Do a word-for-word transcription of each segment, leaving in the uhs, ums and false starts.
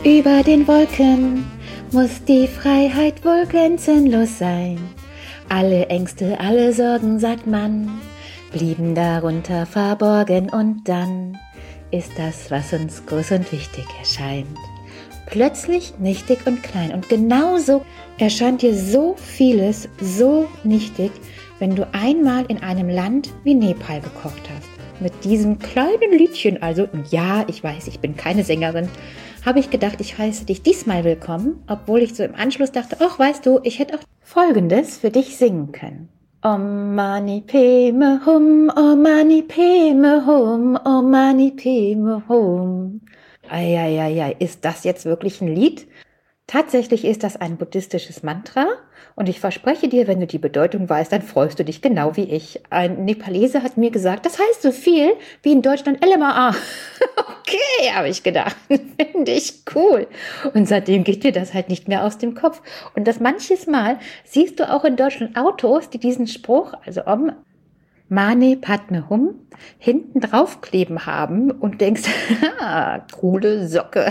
Über den Wolken muss die Freiheit wohl grenzenlos sein. Alle Ängste, alle Sorgen, sagt man, blieben darunter verborgen und dann ist das, was uns groß und wichtig erscheint, plötzlich nichtig und klein. Und genauso erscheint dir so vieles so nichtig, wenn du einmal in einem Land wie Nepal gekocht hast. Mit diesem kleinen Liedchen also, und ja, ich weiß, ich bin keine Sängerin, habe ich gedacht, ich heiße dich diesmal willkommen, obwohl ich so im Anschluss dachte, ach, weißt du, ich hätte auch Folgendes für dich singen können. Om Mani Padme Hum, Om Mani Padme Hum, Om Mani Padme Hum. Eieiei, ist das jetzt wirklich ein Lied? Tatsächlich ist das ein buddhistisches Mantra und ich verspreche dir, wenn du die Bedeutung weißt, dann freust du dich genau wie ich. Ein Nepalese hat mir gesagt, das heißt so viel wie in Deutschland L M A A. Okay, habe ich gedacht, finde ich cool. Und seitdem geht mir das halt nicht mehr aus dem Kopf. Und das manches Mal siehst du auch in Deutschland Autos, die diesen Spruch, also Om Mani Padme Hum, hinten draufkleben haben und denkst, haha, coole Socke.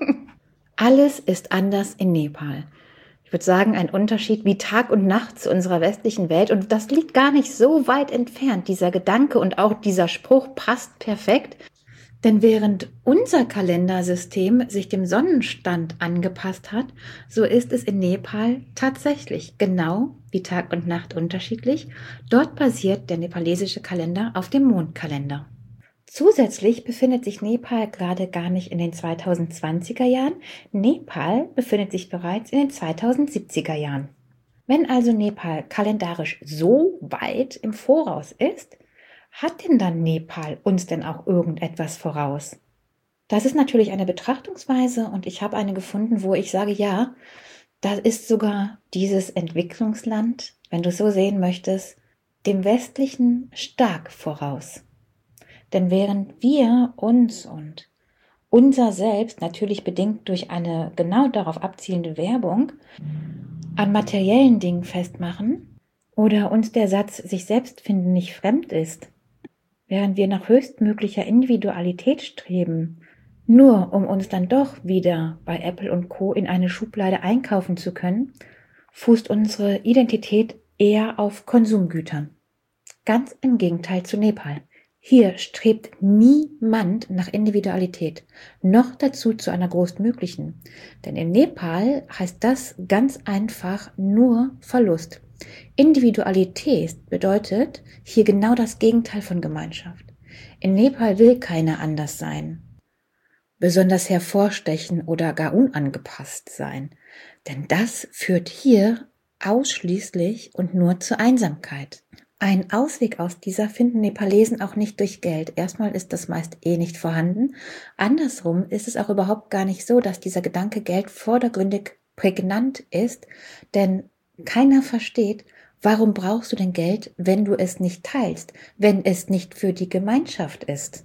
Alles ist anders in Nepal. Ich würde sagen, ein Unterschied wie Tag und Nacht zu unserer westlichen Welt. Und das liegt gar nicht so weit entfernt. Dieser Gedanke und auch dieser Spruch passt perfekt. Denn während unser Kalendersystem sich dem Sonnenstand angepasst hat, so ist es in Nepal tatsächlich genau wie Tag und Nacht unterschiedlich. Dort basiert der nepalesische Kalender auf dem Mondkalender. Zusätzlich befindet sich Nepal gerade gar nicht in den zweitausendzwanziger Jahren. Nepal befindet sich bereits in den zweitausendsiebziger Jahren. Wenn also Nepal kalendarisch so weit im Voraus ist, hat denn dann Nepal uns denn auch irgendetwas voraus? Das ist natürlich eine Betrachtungsweise und ich habe eine gefunden, wo ich sage, ja, da ist sogar dieses Entwicklungsland, wenn du es so sehen möchtest, dem Westlichen stark voraus. Denn während wir uns und unser Selbst, natürlich bedingt durch eine genau darauf abzielende Werbung, an materiellen Dingen festmachen oder uns der Satz, sich selbst finden nicht fremd ist, während wir nach höchstmöglicher Individualität streben, nur um uns dann doch wieder bei Apple und Co. in eine Schublade einkaufen zu können, fußt unsere Identität eher auf Konsumgütern. Ganz im Gegenteil zu Nepal. Hier strebt niemand nach Individualität, noch dazu zu einer größtmöglichen. Denn in Nepal heißt das ganz einfach nur Verlust. Individualität bedeutet hier genau das Gegenteil von Gemeinschaft. In Nepal will keiner anders sein, besonders hervorstechen oder gar unangepasst sein. Denn das führt hier ausschließlich und nur zur Einsamkeit. Ein Ausweg aus dieser finden Nepalesen auch nicht durch Geld. Erstmal ist das meist eh nicht vorhanden. Andersrum ist es auch überhaupt gar nicht so, dass dieser Gedanke Geld vordergründig prägnant ist, denn keiner versteht, warum brauchst du denn Geld, wenn du es nicht teilst, wenn es nicht für die Gemeinschaft ist?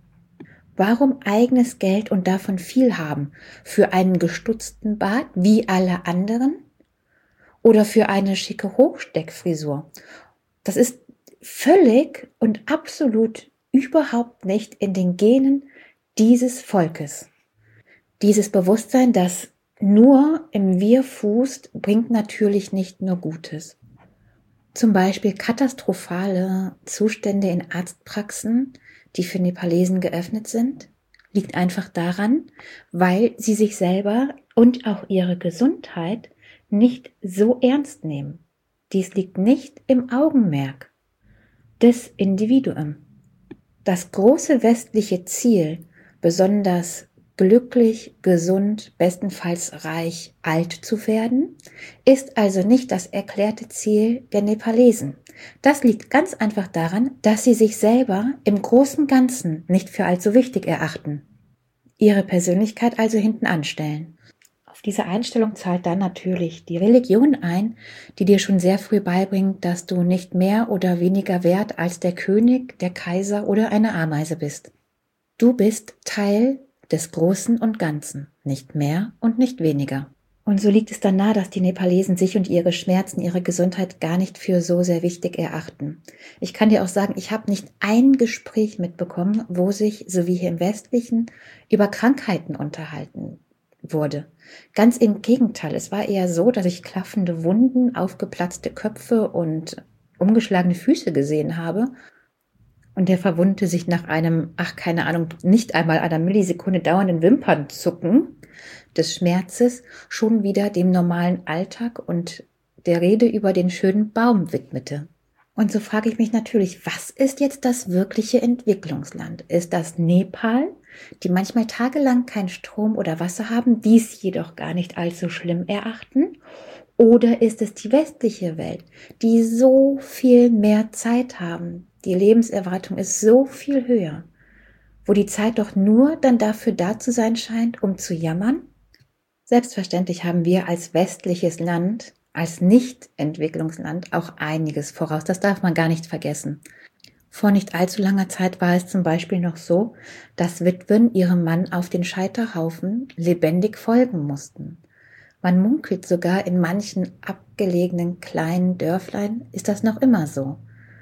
Warum eigenes Geld und davon viel haben? Für einen gestutzten Bart wie alle anderen? Oder für eine schicke Hochsteckfrisur? Das ist völlig und absolut überhaupt nicht in den Genen dieses Volkes. Dieses Bewusstsein, das nur im Wir fußt, bringt natürlich nicht nur Gutes. Zum Beispiel katastrophale Zustände in Arztpraxen, die für Nepalesen geöffnet sind, liegt einfach daran, weil sie sich selber und auch ihre Gesundheit nicht so ernst nehmen. Dies liegt nicht im Augenmerk des Individuums. Das große westliche Ziel, besonders glücklich, gesund, bestenfalls reich, alt zu werden, ist also nicht das erklärte Ziel der Nepalesen. Das liegt ganz einfach daran, dass sie sich selber im großen Ganzen nicht für allzu wichtig erachten, ihre Persönlichkeit also hinten anstellen. Auf diese Einstellung zahlt dann natürlich die Religion ein, die dir schon sehr früh beibringt, dass du nicht mehr oder weniger wert als der König, der Kaiser oder eine Ameise bist. Du bist Teil des Großen und Ganzen, nicht mehr und nicht weniger. Und so liegt es dann nahe, dass die Nepalesen sich und ihre Schmerzen, ihre Gesundheit gar nicht für so sehr wichtig erachten. Ich kann dir auch sagen, ich habe nicht ein Gespräch mitbekommen, wo sich, so wie hier im Westlichen, über Krankheiten unterhalten wurde. Ganz im Gegenteil, es war eher so, dass ich klaffende Wunden, aufgeplatzte Köpfe und umgeschlagene Füße gesehen habe. Und der Verwundete sich nach einem, ach keine Ahnung, nicht einmal einer Millisekunde dauernden Wimpernzucken des Schmerzes schon wieder dem normalen Alltag und der Rede über den schönen Baum widmete. Und so frage ich mich natürlich, was ist jetzt das wirkliche Entwicklungsland? Ist das Nepal, die manchmal tagelang keinen Strom oder Wasser haben, dies jedoch gar nicht allzu schlimm erachten? Oder ist es die westliche Welt, die so viel mehr Zeit haben? Die Lebenserwartung ist so viel höher, wo die Zeit doch nur dann dafür da zu sein scheint, um zu jammern? Selbstverständlich haben wir als westliches Land, als Nicht-Entwicklungsland auch einiges voraus. Das darf man gar nicht vergessen. Vor nicht allzu langer Zeit war es zum Beispiel noch so, dass Witwen ihrem Mann auf den Scheiterhaufen lebendig folgen mussten. Man munkelt sogar, in manchen abgelegenen kleinen Dörflein ist das noch immer so.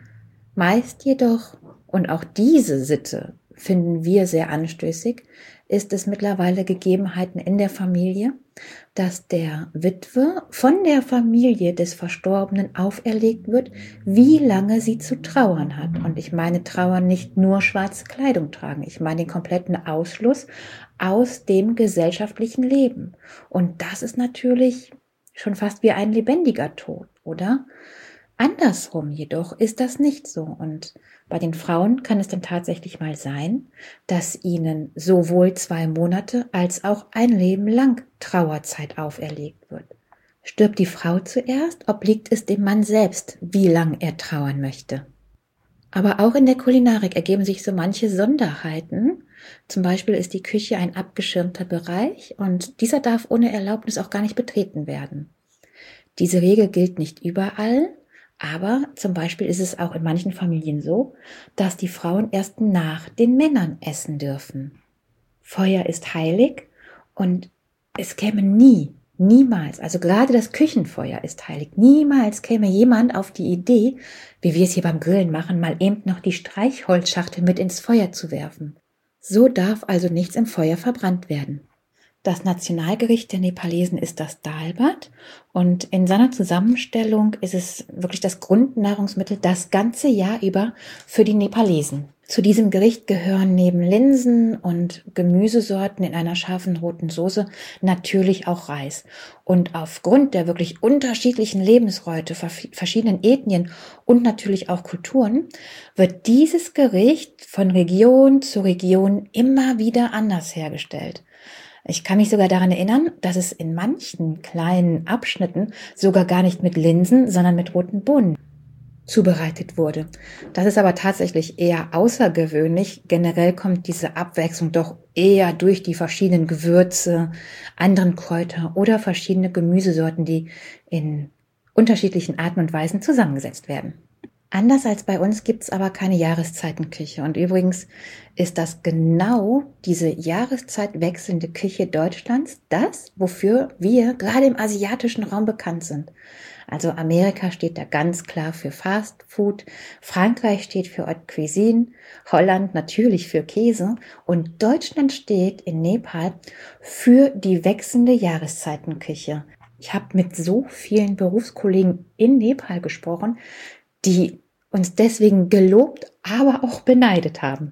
Meist jedoch, und auch diese Sitte finden wir sehr anstößig, ist es mittlerweile Gegebenheiten in der Familie, dass der Witwe von der Familie des Verstorbenen auferlegt wird, wie lange sie zu trauern hat. Und ich meine trauern nicht nur schwarze Kleidung tragen, ich meine den kompletten Ausschluss aus dem gesellschaftlichen Leben. Und das ist natürlich schon fast wie ein lebendiger Tod, oder? Andersrum jedoch ist das nicht so. Und bei den Frauen kann es dann tatsächlich mal sein, dass ihnen sowohl zwei Monate als auch ein Leben lang Trauerzeit auferlegt wird. Stirbt die Frau zuerst, obliegt es dem Mann selbst, wie lang er trauern möchte. Aber auch in der Kulinarik ergeben sich so manche Sonderheiten. Zum Beispiel ist die Küche ein abgeschirmter Bereich und dieser darf ohne Erlaubnis auch gar nicht betreten werden. Diese Regel gilt nicht überall. Aber zum Beispiel ist es auch in manchen Familien so, dass die Frauen erst nach den Männern essen dürfen. Feuer ist heilig und es käme nie, niemals, also gerade das Küchenfeuer ist heilig, niemals käme jemand auf die Idee, wie wir es hier beim Grillen machen, mal eben noch die Streichholzschachtel mit ins Feuer zu werfen. So darf also nichts im Feuer verbrannt werden. Das Nationalgericht der Nepalesen ist das Dal Bhat und in seiner Zusammenstellung ist es wirklich das Grundnahrungsmittel das ganze Jahr über für die Nepalesen. Zu diesem Gericht gehören neben Linsen und Gemüsesorten in einer scharfen roten Soße natürlich auch Reis. Und aufgrund der wirklich unterschiedlichen Lebensräume, verschiedenen Ethnien und natürlich auch Kulturen, wird dieses Gericht von Region zu Region immer wieder anders hergestellt. Ich kann mich sogar daran erinnern, dass es in manchen kleinen Abschnitten sogar gar nicht mit Linsen, sondern mit roten Bohnen zubereitet wurde. Das ist aber tatsächlich eher außergewöhnlich. Generell kommt diese Abwechslung doch eher durch die verschiedenen Gewürze, anderen Kräuter oder verschiedene Gemüsesorten, die in unterschiedlichen Arten und Weisen zusammengesetzt werden. Anders als bei uns gibt es aber keine Jahreszeitenküche. Und übrigens ist das genau diese Jahreszeit wechselnde Küche Deutschlands das, wofür wir gerade im asiatischen Raum bekannt sind. Also Amerika steht da ganz klar für Fast Food, Frankreich steht für Haute Cuisine, Holland natürlich für Käse und Deutschland steht in Nepal für die wechselnde Jahreszeitenküche. Ich habe mit so vielen Berufskollegen in Nepal gesprochen, die uns deswegen gelobt, aber auch beneidet haben.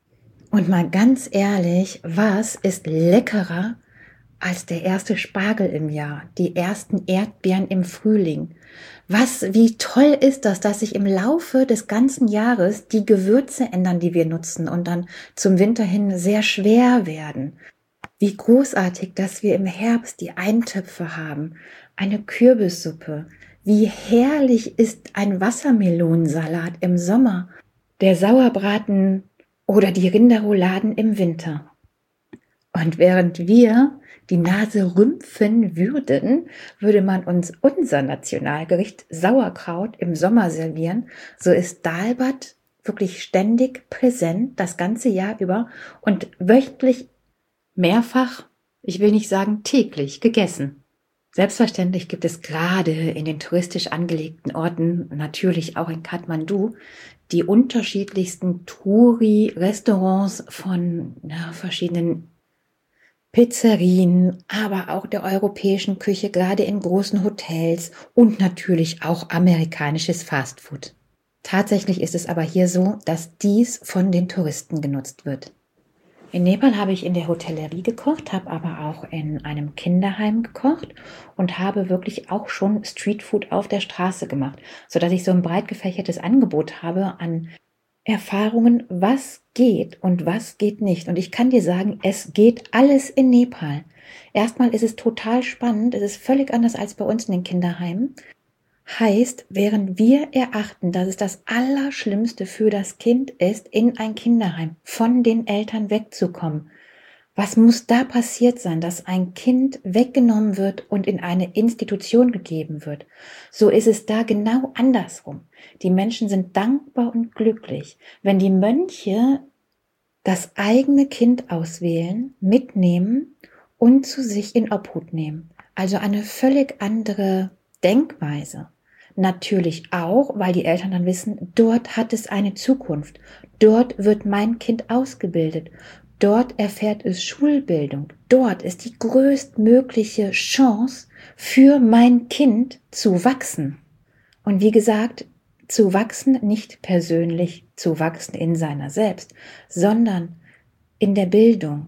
Und mal ganz ehrlich, was ist leckerer als der erste Spargel im Jahr, die ersten Erdbeeren im Frühling? Was, wie toll ist das, dass sich im Laufe des ganzen Jahres die Gewürze ändern, die wir nutzen und dann zum Winter hin sehr schwer werden. Wie großartig, dass wir im Herbst die Eintöpfe haben, eine Kürbissuppe. Wie herrlich ist ein Wassermelonensalat im Sommer, der Sauerbraten oder die Rinderrouladen im Winter. Und während wir die Nase rümpfen würden, würde man uns unser Nationalgericht Sauerkraut im Sommer servieren. So ist Dal Bhat wirklich ständig präsent, das ganze Jahr über und wöchentlich mehrfach, ich will nicht sagen täglich, gegessen. Selbstverständlich gibt es gerade in den touristisch angelegten Orten, natürlich auch in Kathmandu, die unterschiedlichsten Touri-Restaurants von ja, verschiedenen Pizzerien, aber auch der europäischen Küche, gerade in großen Hotels und natürlich auch amerikanisches Fastfood. Tatsächlich ist es aber hier so, dass dies von den Touristen genutzt wird. In Nepal habe ich in der Hotellerie gekocht, habe aber auch in einem Kinderheim gekocht und habe wirklich auch schon Streetfood auf der Straße gemacht, sodass ich so ein breit gefächertes Angebot habe an Erfahrungen, was geht und was geht nicht. Und ich kann dir sagen, es geht alles in Nepal. Erstmal ist es total spannend, es ist völlig anders als bei uns in den Kinderheimen. Heißt, während wir erachten, dass es das Allerschlimmste für das Kind ist, in ein Kinderheim von den Eltern wegzukommen. Was muss da passiert sein, dass ein Kind weggenommen wird und in eine Institution gegeben wird? So ist es da genau andersrum. Die Menschen sind dankbar und glücklich, wenn die Mönche das eigene Kind auswählen, mitnehmen und zu sich in Obhut nehmen. Also eine völlig andere Denkweise. Natürlich auch, weil die Eltern dann wissen, dort hat es eine Zukunft. Dort wird mein Kind ausgebildet. Dort erfährt es Schulbildung. Dort ist die größtmögliche Chance für mein Kind zu wachsen. Und wie gesagt, zu wachsen nicht persönlich, zu wachsen in seiner selbst, sondern in der Bildung.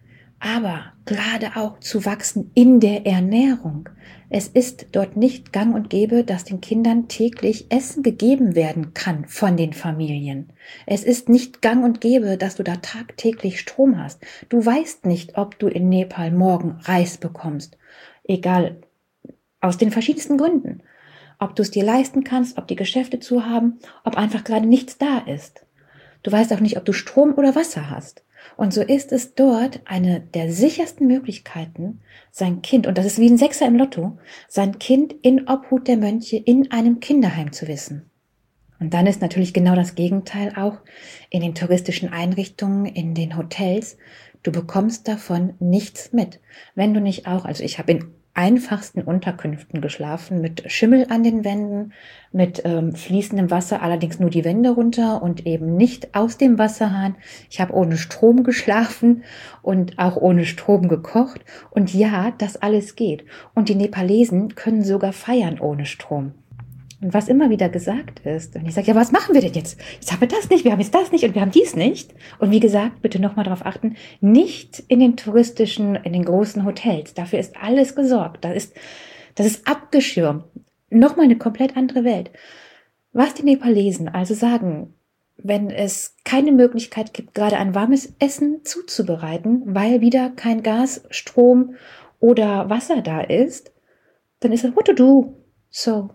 Aber gerade auch zu wachsen in der Ernährung. Es ist dort nicht gang und gäbe, dass den Kindern täglich Essen gegeben werden kann von den Familien. Es ist nicht gang und gäbe, dass du da tagtäglich Strom hast. Du weißt nicht, ob du in Nepal morgen Reis bekommst. Egal, aus den verschiedensten Gründen. Ob du es dir leisten kannst, ob die Geschäfte zu haben, ob einfach gerade nichts da ist. Du weißt auch nicht, ob du Strom oder Wasser hast. Und so ist es dort eine der sichersten Möglichkeiten, sein Kind, und das ist wie ein Sechser im Lotto, sein Kind in Obhut der Mönche in einem Kinderheim zu wissen. Und dann ist natürlich genau das Gegenteil auch in den touristischen Einrichtungen, in den Hotels. Du bekommst davon nichts mit. Wenn du nicht auch, also ich habe in einfachsten Unterkünften geschlafen, mit Schimmel an den Wänden, mit ähm, fließendem Wasser, allerdings nur die Wände runter und eben nicht aus dem Wasserhahn. Ich habe ohne Strom geschlafen und auch ohne Strom gekocht. Und ja, das alles geht. Und die Nepalesen können sogar feiern ohne Strom. Und was immer wieder gesagt ist, und ich sage, ja, was machen wir denn jetzt? Jetzt haben wir das nicht, wir haben jetzt das nicht und wir haben dies nicht. Und wie gesagt, bitte nochmal darauf achten, nicht in den touristischen, in den großen Hotels. Dafür ist alles gesorgt. Das ist, das ist abgeschirmt. Nochmal eine komplett andere Welt. Was die Nepalesen also sagen, wenn es keine Möglichkeit gibt, gerade ein warmes Essen zuzubereiten, weil wieder kein Gas, Strom oder Wasser da ist, dann ist es, what to do? So.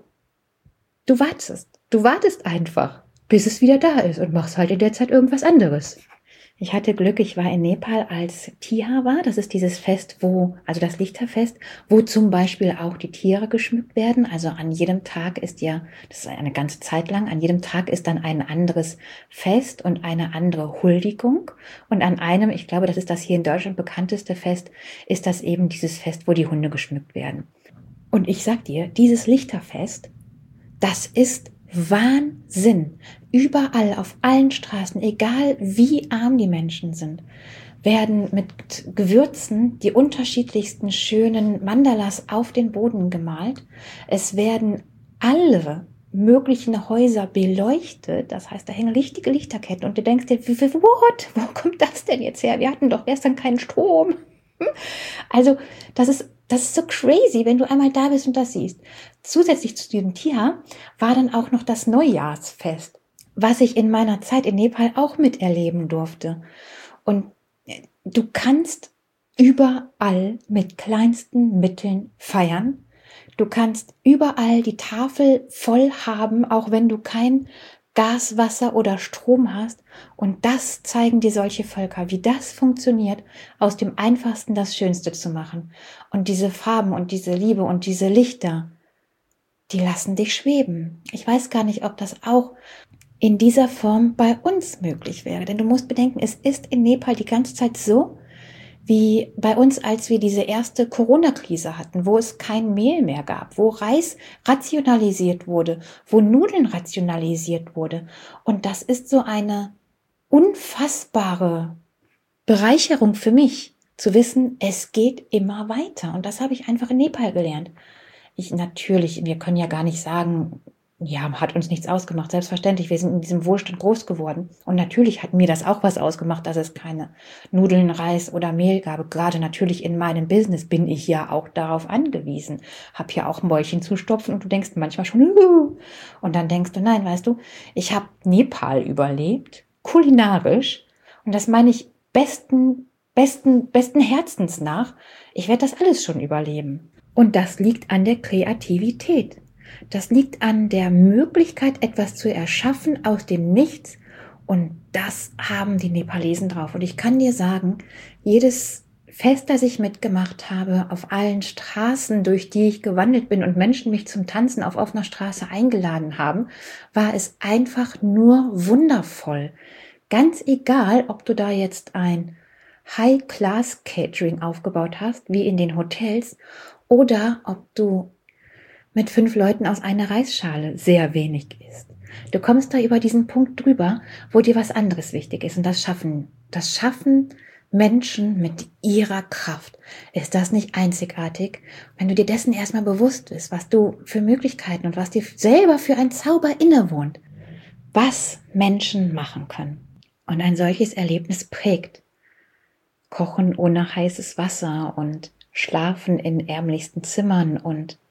Du wartest. Du wartest einfach, bis es wieder da ist und machst halt in der Zeit irgendwas anderes. Ich hatte Glück, ich war in Nepal, als Tihar war. Das ist dieses Fest, wo, also das Lichterfest, wo zum Beispiel auch die Tiere geschmückt werden. Also an jedem Tag ist ja, das ist eine ganze Zeit lang, an jedem Tag ist dann ein anderes Fest und eine andere Huldigung. Und an einem, ich glaube, das ist das hier in Deutschland bekannteste Fest, ist das eben dieses Fest, wo die Hunde geschmückt werden. Und ich sag dir, dieses Lichterfest, das ist Wahnsinn. Überall, auf allen Straßen, egal wie arm die Menschen sind, werden mit Gewürzen die unterschiedlichsten schönen Mandalas auf den Boden gemalt. Es werden alle möglichen Häuser beleuchtet. Das heißt, da hängen richtige Lichterketten und du denkst dir, what? Wo kommt das denn jetzt her? Wir hatten doch gestern keinen Strom. Also, das ist Das ist so crazy, wenn du einmal da bist und das siehst. Zusätzlich zu diesem Tihar war dann auch noch das Neujahrsfest, was ich in meiner Zeit in Nepal auch miterleben durfte. Und du kannst überall mit kleinsten Mitteln feiern. Du kannst überall die Tafel voll haben, auch wenn du kein Gas, Wasser oder Strom hast. Und das zeigen dir solche Völker, wie das funktioniert, aus dem Einfachsten das Schönste zu machen. Und diese Farben und diese Liebe und diese Lichter, die lassen dich schweben. Ich weiß gar nicht, ob das auch in dieser Form bei uns möglich wäre. Denn du musst bedenken, es ist in Nepal die ganze Zeit so, wie bei uns, als wir diese erste Corona-Krise hatten, wo es kein Mehl mehr gab, wo Reis rationalisiert wurde, wo Nudeln rationalisiert wurde. Und das ist so eine unfassbare Bereicherung für mich, zu wissen, es geht immer weiter. Und das habe ich einfach in Nepal gelernt. Ich natürlich, wir können ja gar nicht sagen, ja, hat uns nichts ausgemacht. Selbstverständlich, wir sind in diesem Wohlstand groß geworden. Und natürlich hat mir das auch was ausgemacht, dass es keine Nudeln, Reis oder Mehl gab. Gerade natürlich in meinem Business bin ich ja auch darauf angewiesen. Hab ja auch Mäulchen zu stopfen und du denkst manchmal schon, Huhu. Und dann denkst du, nein, weißt du, ich habe Nepal überlebt, kulinarisch. Und das meine ich besten, besten, besten Herzens nach. Ich werde das alles schon überleben. Und das liegt an der Kreativität. Das liegt an der Möglichkeit, etwas zu erschaffen aus dem Nichts. Und das haben die Nepalesen drauf. Und ich kann dir sagen, jedes Fest, das ich mitgemacht habe, auf allen Straßen, durch die ich gewandelt bin und Menschen mich zum Tanzen auf offener Straße eingeladen haben, war es einfach nur wundervoll. Ganz egal, ob du da jetzt ein High-Class-Catering aufgebaut hast, wie in den Hotels, oder ob du mit fünf Leuten aus einer Reisschale sehr wenig isst. Du kommst da über diesen Punkt drüber, wo dir was anderes wichtig ist. Und das Schaffen, das Schaffen Menschen mit ihrer Kraft. Ist das nicht einzigartig? Wenn du dir dessen erstmal bewusst bist, was du für Möglichkeiten und was dir selber für ein Zauber innewohnt, was Menschen machen können. Und ein solches Erlebnis prägt. Kochen ohne heißes Wasser und Schlafen in ärmlichsten Zimmern und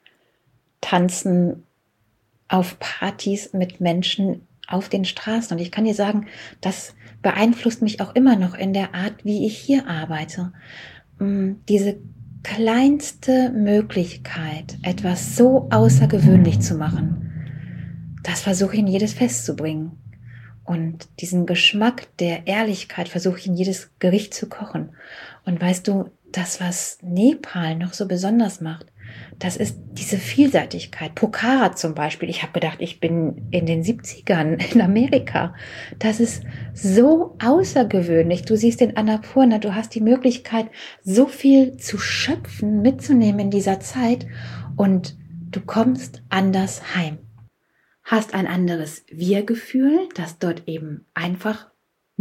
Tanzen auf Partys mit Menschen auf den Straßen. Und ich kann dir sagen, das beeinflusst mich auch immer noch in der Art, wie ich hier arbeite. Diese kleinste Möglichkeit, etwas so außergewöhnlich zu machen, das versuche ich in jedes Fest zu bringen. Und diesen Geschmack der Ehrlichkeit versuche ich in jedes Gericht zu kochen. Und weißt du, das, was Nepal noch so besonders macht, das ist diese Vielseitigkeit. Pokhara zum Beispiel. Ich habe gedacht, ich bin in den siebzigern in Amerika. Das ist so außergewöhnlich. Du siehst in Annapurna, du hast die Möglichkeit, so viel zu schöpfen, mitzunehmen in dieser Zeit und du kommst anders heim. Hast ein anderes Wir-Gefühl, das dort eben einfach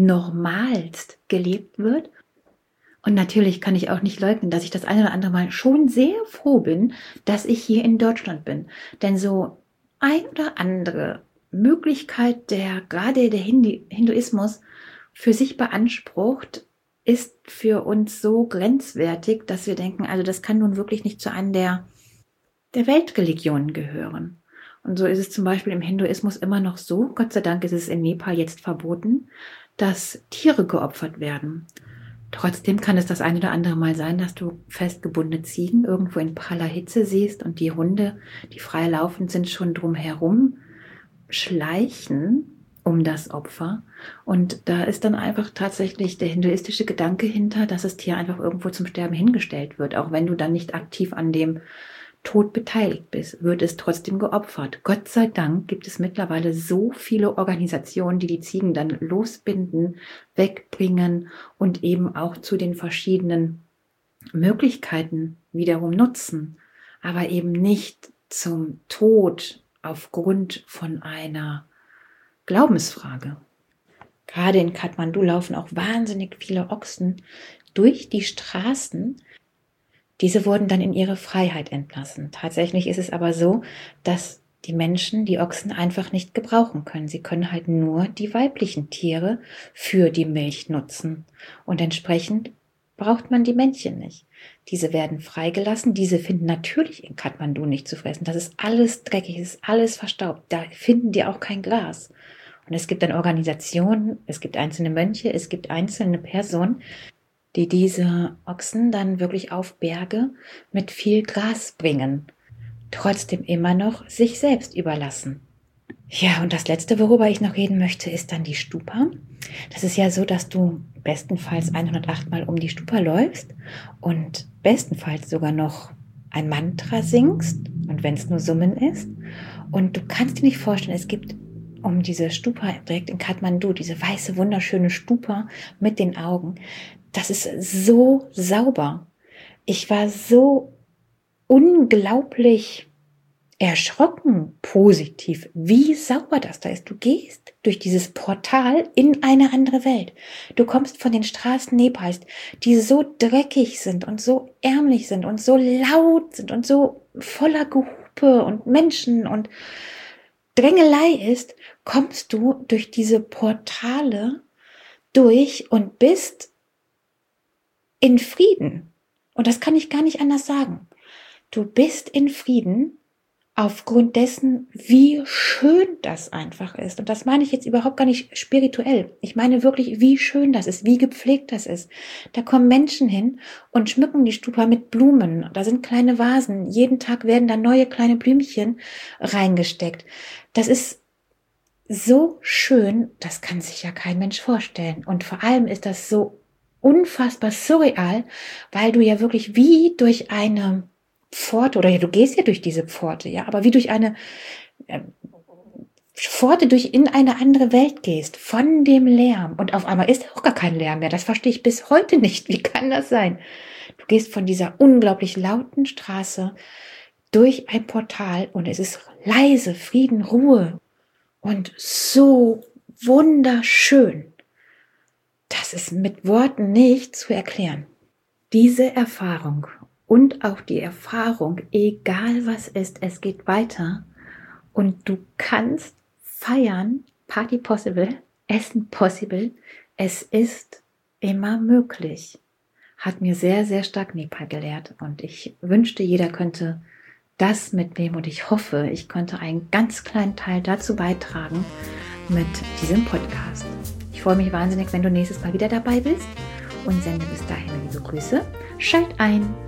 normalst gelebt wird. Und natürlich kann ich auch nicht leugnen, dass ich das eine oder andere Mal schon sehr froh bin, dass ich hier in Deutschland bin. Denn so ein oder andere Möglichkeit, der gerade der Hinduismus für sich beansprucht, ist für uns so grenzwertig, dass wir denken, also das kann nun wirklich nicht zu einem der, der Weltreligionen gehören. Und so ist es zum Beispiel im Hinduismus immer noch so, Gott sei Dank ist es in Nepal jetzt verboten, dass Tiere geopfert werden. Trotzdem kann es das ein oder andere Mal sein, dass du festgebundene Ziegen irgendwo in praller Hitze siehst und die Hunde, die frei laufend sind, schon drumherum schleichen um das Opfer. Und da ist dann einfach tatsächlich der hinduistische Gedanke hinter, dass das Tier einfach irgendwo zum Sterben hingestellt wird. Auch wenn du dann nicht aktiv an dem Tod beteiligt bist, wird es trotzdem geopfert. Gott sei Dank gibt es mittlerweile so viele Organisationen, die die Ziegen dann losbinden, wegbringen und eben auch zu den verschiedenen Möglichkeiten wiederum nutzen, aber eben nicht zum Tod aufgrund von einer Glaubensfrage. Gerade in Kathmandu laufen auch wahnsinnig viele Ochsen durch die Straßen. Diese wurden dann in ihre Freiheit entlassen. Tatsächlich ist es aber so, dass die Menschen die Ochsen einfach nicht gebrauchen können. Sie können halt nur die weiblichen Tiere für die Milch nutzen. Und entsprechend braucht man die Männchen nicht. Diese werden freigelassen. Diese finden natürlich in Kathmandu nicht zu fressen. Das ist alles dreckig, das ist alles verstaubt. Da finden die auch kein Gras. Und es gibt dann Organisationen, es gibt einzelne Mönche, es gibt einzelne Personen, die diese Ochsen dann wirklich auf Berge mit viel Gras bringen, trotzdem immer noch sich selbst überlassen. Ja, und das Letzte, worüber ich noch reden möchte, ist dann die Stupa. Das ist ja so, dass du bestenfalls hundertacht Mal um die Stupa läufst und bestenfalls sogar noch ein Mantra singst, und wenn es nur Summen ist. Und du kannst dir nicht vorstellen, es gibt um diese Stupa direkt in Kathmandu, diese weiße, wunderschöne Stupa mit den Augen. Das ist so sauber. Ich war so unglaublich erschrocken positiv, wie sauber das da ist. Du gehst durch dieses Portal in eine andere Welt. Du kommst von den Straßen Nepals, die so dreckig sind und so ärmlich sind und so laut sind und so voller Gehupe und Menschen und Drängelei ist, kommst du durch diese Portale durch und bist in Frieden. Und das kann ich gar nicht anders sagen. Du bist in Frieden aufgrund dessen, wie schön das einfach ist. Und das meine ich jetzt überhaupt gar nicht spirituell. Ich meine wirklich, wie schön das ist, wie gepflegt das ist. Da kommen Menschen hin und schmücken die Stupa mit Blumen. Da sind kleine Vasen. Jeden Tag werden da neue kleine Blümchen reingesteckt. Das ist so schön, das kann sich ja kein Mensch vorstellen. Und vor allem ist das so unfassbar surreal, weil du ja wirklich wie durch eine Pforte, oder ja, du gehst ja durch diese Pforte, ja, aber wie durch eine äh, Pforte durch in eine andere Welt gehst, von dem Lärm. Und auf einmal ist auch gar kein Lärm mehr. Das verstehe ich bis heute nicht. Wie kann das sein? Du gehst von dieser unglaublich lauten Straße durch ein Portal und es ist leise, Frieden, Ruhe und so wunderschön. Das ist mit Worten nicht zu erklären. Diese Erfahrung und auch die Erfahrung, egal was ist, es geht weiter und du kannst feiern, Party possible, Essen possible, es ist immer möglich. Hat mir sehr, sehr stark Nepal gelehrt und ich wünschte, jeder könnte das mitnehmen und ich hoffe, ich konnte einen ganz kleinen Teil dazu beitragen mit diesem Podcast. Ich freue mich wahnsinnig, wenn du nächstes Mal wieder dabei bist und sende bis dahin liebe Grüße. Schalt ein!